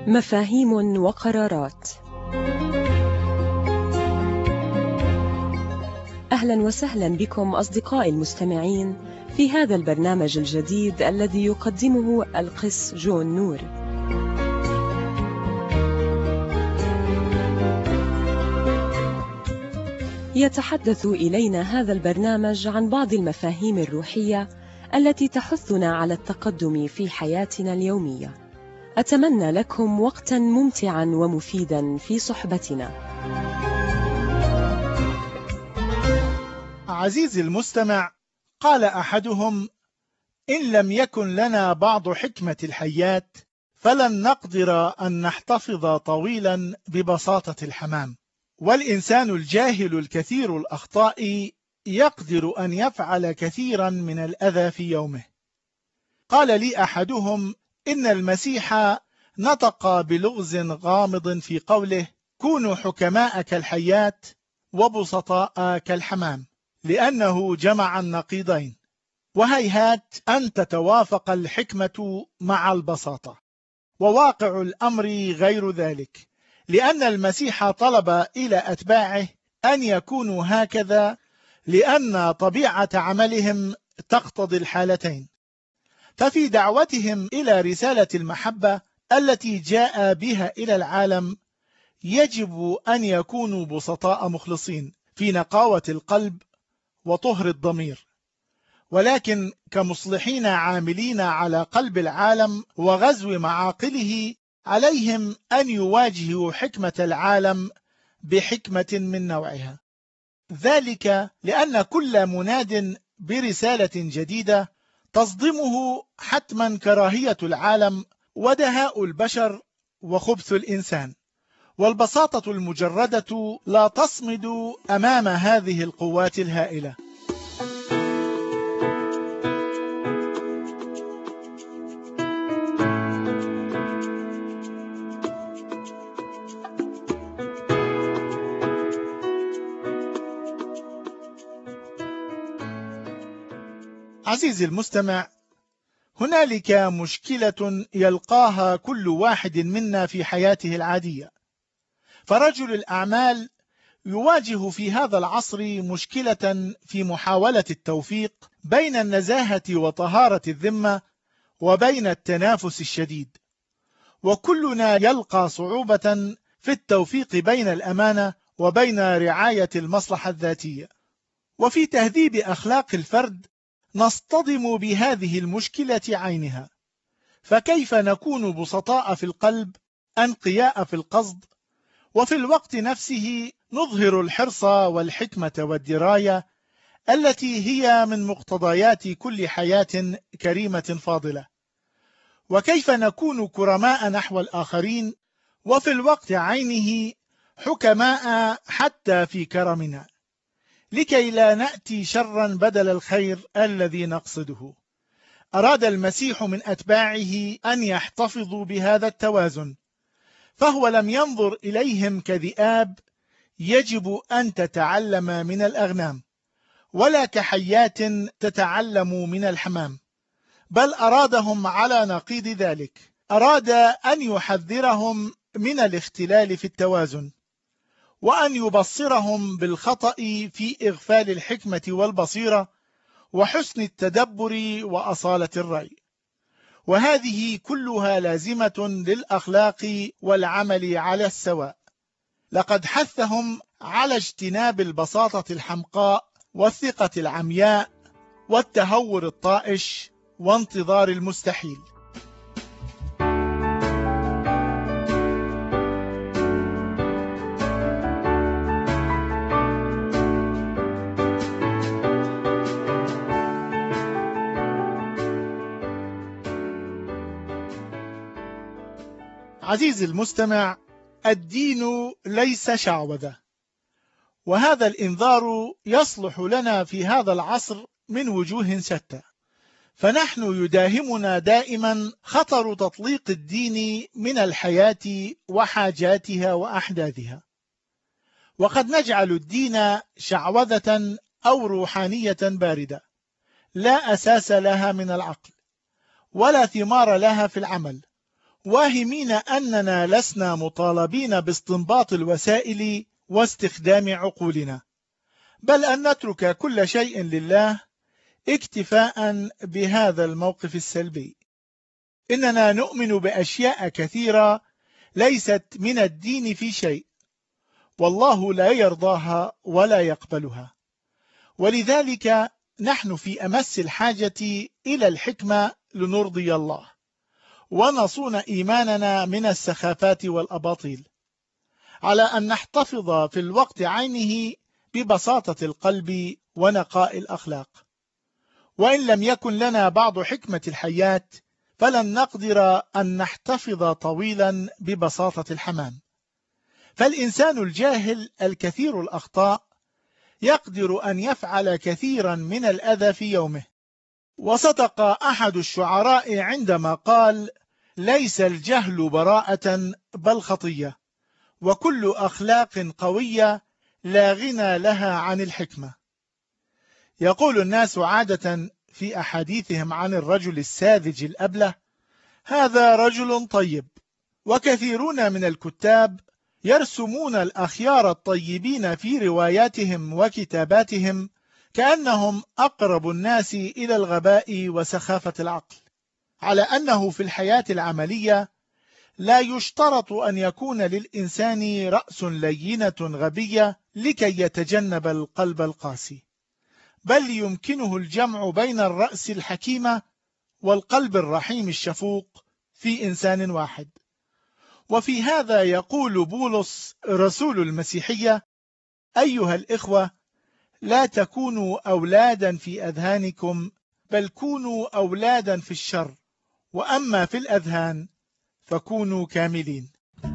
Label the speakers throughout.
Speaker 1: مفاهيم وقرارات. أهلا وسهلا بكم أصدقائي المستمعين في هذا البرنامج الجديد الذي يقدمه القس جون نور. يتحدث إلينا هذا البرنامج عن بعض المفاهيم الروحية التي تحثنا على التقدم في حياتنا اليومية. أتمنى لكم وقتا ممتعا ومفيدا في صحبتنا.
Speaker 2: عزيزي المستمع، قال أحدهم: إن لم يكن لنا بعض حكمة الحياة فلن نقدر أن نحتفظ طويلا ببساطة الحمام. والإنسان الجاهل الكثير الأخطاء يقدر أن يفعل كثيرا من الأذى في يومه. قال لي أحدهم إن المسيح نطق بلغز غامض في قوله: كونوا حكماء كالحياة وبسطاء كالحمام، لأنه جمع النقيضين، وهيهات أن تتوافق الحكمة مع البساطة. وواقع الأمر غير ذلك، لأن المسيح طلب إلى أتباعه أن يكونوا هكذا، لأن طبيعة عملهم تقتضي الحالتين. ففي دعوتهم إلى رسالة المحبة التي جاء بها إلى العالم يجب أن يكونوا بسطاء مخلصين في نقاوة القلب وطهر الضمير، ولكن كمصلحين عاملين على قلب العالم وغزو معاقله عليهم أن يواجهوا حكمة العالم بحكمة من نوعها. ذلك لأن كل مناد برسالة جديدة تصدمه حتما كراهية العالم ودهاء البشر وخبث الإنسان، والبساطة المجردة لا تصمد أمام هذه القوات الهائلة. عزيزي المستمع، هنالك مشكلة يلقاها كل واحد منا في حياته العادية. فرجل الأعمال يواجه في هذا العصر مشكلة في محاولة التوفيق بين النزاهة وطهارة الذمة وبين التنافس الشديد، وكلنا يلقى صعوبة في التوفيق بين الأمانة وبين رعاية المصلحة الذاتية. وفي تهذيب أخلاق الفرد نصطدم بهذه المشكلة عينها. فكيف نكون بسطاء في القلب أنقياء في القصد، وفي الوقت نفسه نظهر الحرص والحكمة والدراية التي هي من مقتضيات كل حياة كريمة فاضلة؟ وكيف نكون كرماء نحو الآخرين وفي الوقت عينه حكماء حتى في كرمنا، لكي لا نأتي شرا بدل الخير الذي نقصده؟ أراد المسيح من أتباعه أن يحتفظوا بهذا التوازن، فهو لم ينظر إليهم كذئاب يجب أن تتعلم من الأغنام، ولا كحيات تتعلم من الحمام، بل أرادهم على نقيض ذلك. أراد أن يحذرهم من الاختلال في التوازن، وأن يبصرهم بالخطأ في إغفال الحكمة والبصيرة وحسن التدبر وأصالة الرأي. وهذه كلها لازمة للأخلاق والعمل على السواء. لقد حثهم على اجتناب البساطة الحمقاء والثقة العمياء والتهور الطائش وانتظار المستحيل. عزيزي المستمع، الدين ليس شعوذة، وهذا الإنذار يصلح لنا في هذا العصر من وجوه شتى. فنحن يداهمنا دائما خطر تطليق الدين من الحياة وحاجاتها وأحداثها، وقد نجعل الدين شعوذة أو روحانية باردة لا أساس لها من العقل ولا ثمار لها في العمل واهمين أننا لسنا مطالبين باستنباط الوسائل واستخدام عقولنا، بل أن نترك كل شيء لله اكتفاء بهذا الموقف السلبي. إننا نؤمن بأشياء كثيرة ليست من الدين في شيء، والله لا يرضاها ولا يقبلها، ولذلك نحن في أمس الحاجة إلى الحكمة لنرضي الله ونصون إيماننا من السخافات والأباطيل، على أن نحتفظ في الوقت عينه ببساطة القلب ونقاء الأخلاق. وإن لم يكن لنا بعض حكمة الحياة فلن نقدر أن نحتفظ طويلا ببساطة الحمام. فالإنسان الجاهل الكثير الأخطاء يقدر أن يفعل كثيرا من الأذى في يومه. وصدق أحد الشعراء عندما قال: ليس الجهل براءة بل خطية، وكل أخلاق قوية لا غنى لها عن الحكمة. يقول الناس عادة في أحاديثهم عن الرجل الساذج الأبله: هذا رجل طيب. وكثيرون من الكتاب يرسمون الأخيار الطيبين في رواياتهم وكتاباتهم كأنهم أقرب الناس إلى الغباء وسخافة العقل، على أنه في الحياة العملية لا يشترط أن يكون للإنسان رأس لينة غبية لكي يتجنب القلب القاسي، بل يمكنه الجمع بين الرأس الحكيمة والقلب الرحيم الشفوق في إنسان واحد. وفي هذا يقول بولس رسول المسيحية: أيها الإخوة، لا تكونوا أولادا في أذهانكم، بل كونوا أولادا في الشر، وأما في الأذهان فكونوا كاملين.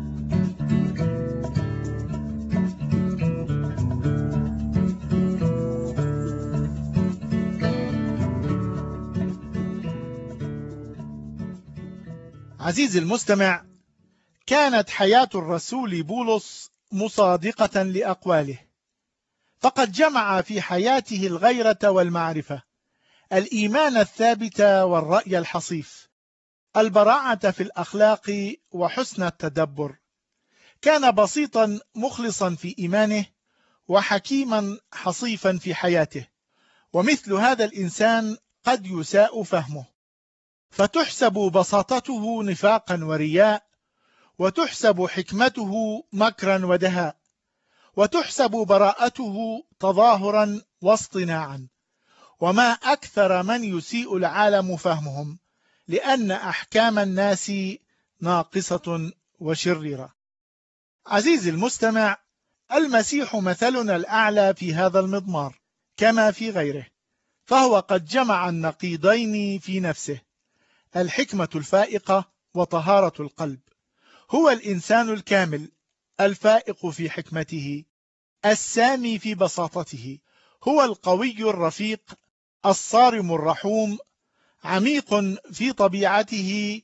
Speaker 2: عزيزي المستمع، كانت حياة الرسول بولس مصادقة لأقواله، فقد جمع في حياته الغيرة والمعرفة، الإيمان الثابت والرأي الحصيف، البراعة في الأخلاق وحسن التدبر. كان بسيطا مخلصا في إيمانه، وحكيما حصيفا في حياته. ومثل هذا الإنسان قد يساء فهمه، فتحسب بساطته نفاقا ورياء، وتحسب حكمته مكرا ودهاء، وتحسب براءته تظاهرا واصطناعا. وما أكثر من يسيء العالم فهمهم، لأن أحكام الناس ناقصة وشريرة. عزيزي المستمع، المسيح مثلنا الأعلى في هذا المضمار كما في غيره، فهو قد جمع النقيضين في نفسه: الحكمة الفائقة وطهارة القلب. هو الإنسان الكامل الفائق في حكمته، السامي في بساطته. هو القوي الرفيق، الصارم الرحوم، عميق في طبيعته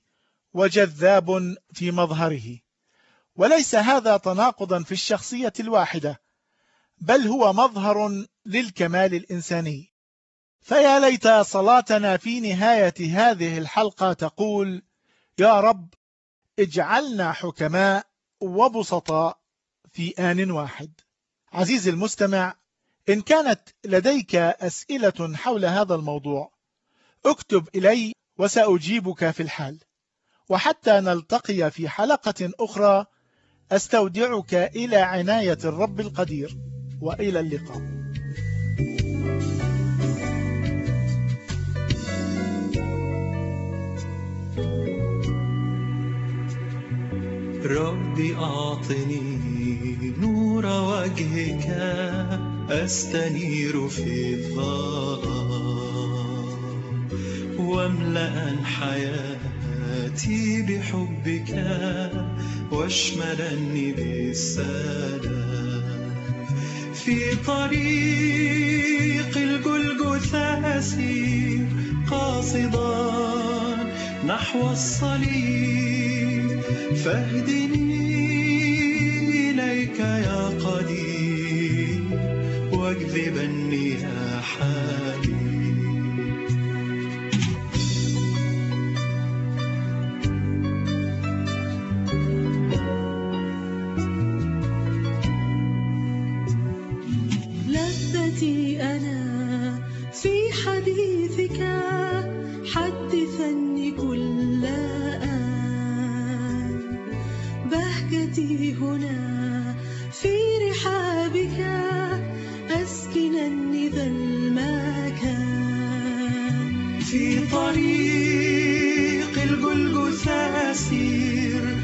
Speaker 2: وجذاب في مظهره. وليس هذا تناقضا في الشخصية الواحدة، بل هو مظهر للكمال الإنساني. فيا ليت صلاتنا في نهاية هذه الحلقة تقول: يا رب، اجعلنا حكماء وبسطاء في آن واحد. عزيزي المستمع، إن كانت لديك أسئلة حول هذا الموضوع اكتب إلي وسأجيبك في الحال. وحتى نلتقي في حلقة أخرى، أستودعك إلى عناية الرب القدير، وإلى اللقاء.
Speaker 3: ربي أعطني نور وجهك أستنير في الظلام، واملأ حياتي بحبك واشملني بالسلام. في طريق الجلجثا أسير قاصدا نحو الصليب، فاهدني إليك يا قدير واجذبني يا حبيب. بهجتي هنا في رحابك أسكنني ذا المكان. في طريق الجلجثا أسير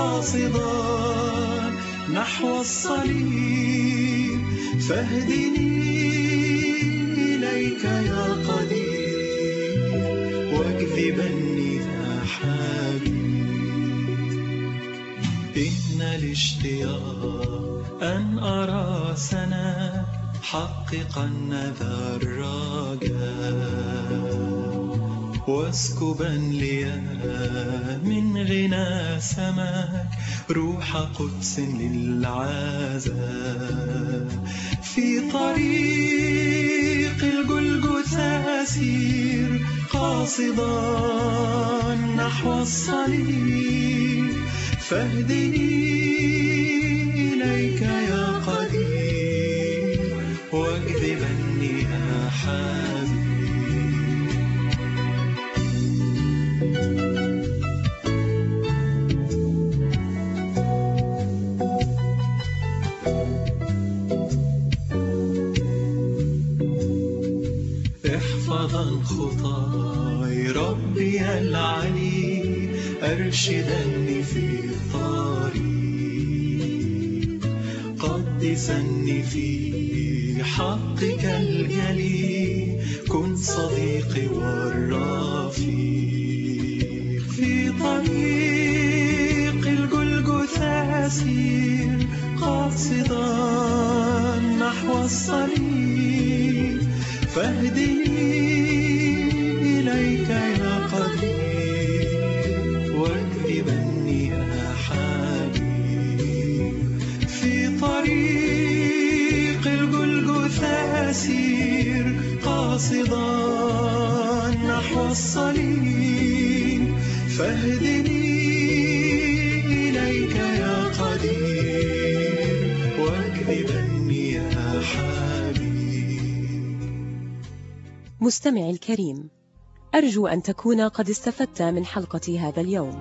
Speaker 3: قاصدا نحو الصليب، فاهدني إليك يا قدير واجذبني يا حبيب. إن الاشتياق أن أرى سناك حققا ذا الرجاء، واسكبا لي من غنى سماك روح قدس للعزاء. في طريق الجلجثا أسير قاصدا نحو الصليب، فاهدني إليك يا قدير واجذبني يا حبيب. احفظا خطاي ربي العلي، أرشدني في الطريق، قدسني في حقك الجلي، كن صديقي والرفيق. في طريق الجلجثا أسير قاصدا نحو الصليب، فاهدني إليك يا قدير واجذبني يا حبيب. في طريق الجلجثا أسير قاصدا نحو الصليب، فاهدني إليك يا قدير واجذبني يا حبيب.
Speaker 1: مستمعي الكريم، أرجو أن تكون قد استفدت من حلقة هذا اليوم.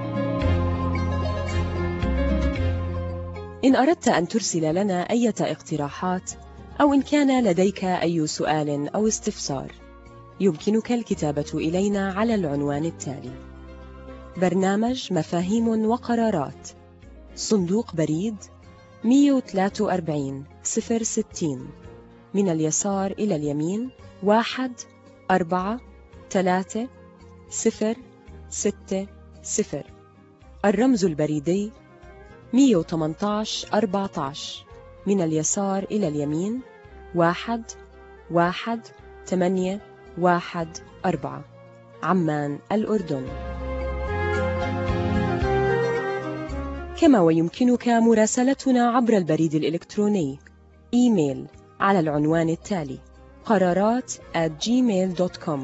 Speaker 1: إن أردت أن ترسل لنا أي اقتراحات أو إن كان لديك أي سؤال أو استفسار، يمكنك الكتابة إلينا على العنوان التالي: برنامج مفاهيم وقرارات، صندوق بريد 143 060، من اليسار إلى اليمين 1436060. الرمز البريدي 118 14، من اليسار إلى اليمين 11814، عمان الأردن. كما ويمكنك مراسلتنا عبر البريد الإلكتروني إيميل على العنوان التالي: قرارات@gmail.com.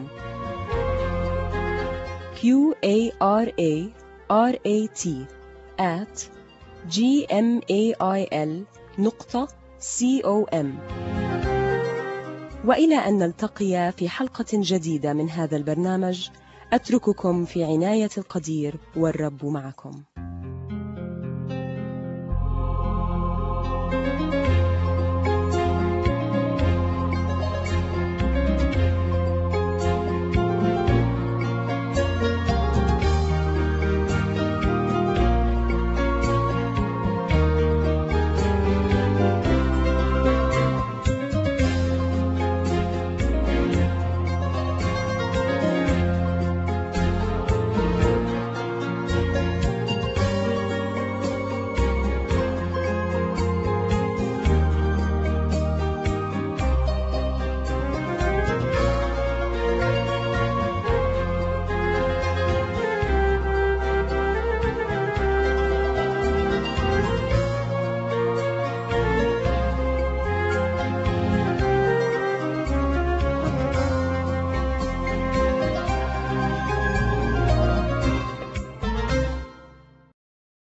Speaker 1: QARARAT@gmail.com. وإلى أن نلتقي في حلقة جديدة من هذا البرنامج، أترككم في عناية القدير والرب معكم.